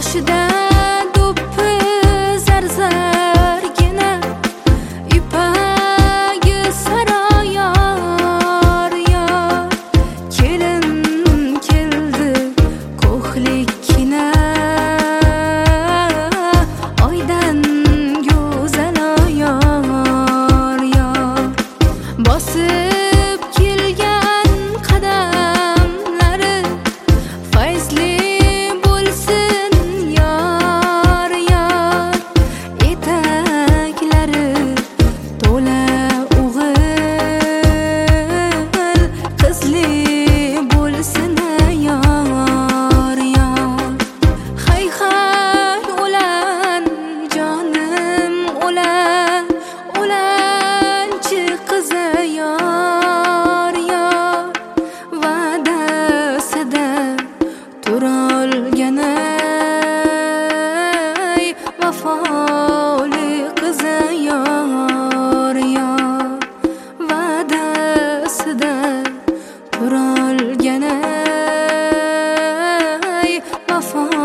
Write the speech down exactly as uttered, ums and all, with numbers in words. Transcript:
boshida do'ppi zarzargina ipagi saroyor yor kelin keldi ko'hlikkina oydan go'zal yor yor bosib kelgan qadamlari fayzli bo'lsin yor yor etaklari to'la o'g'il qizli bo'lsin yor yor hay hay o'lan jonim o'lan o'lanchi qizi yor yor va'dasida turolganay vafoli qizi yor yor va'dasida turolganay vafoli